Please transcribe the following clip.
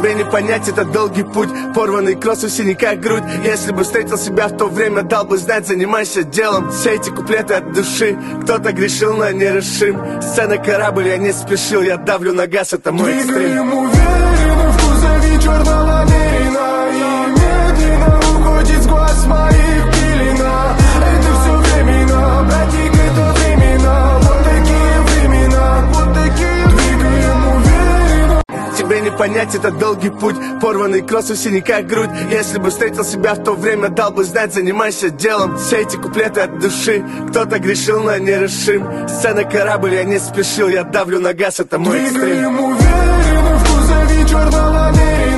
Тебе не понять, это долгий путь. Порванный кросс, в синяках грудь. Если бы встретил себя в то время, дал бы знать, занимайся делом. Все эти куплеты от души. Кто-то грешил, но не решим. Сцена корабль, я не спешил. Я давлю на газ, это мой экстрим. Двигаем уверенно, в кузове черного Мерина. И медленно уходит с глаз моих пелена. Это все временно, братик, это временно. Вот такие времена, вот такие. Двигаем уверенно. Тебе не понять, это долгий путь. Порванный кросс, в синяках грудь. Если бы встретил себя в то время, дал бы знать, занимайся делом. Все эти куплеты от души. Кто-то грешил, но не решим. Сцена корабль, я не спешил. Я давлю на газ, это мой экстрим. Двигаем уверенно, в кузове черного Мерина.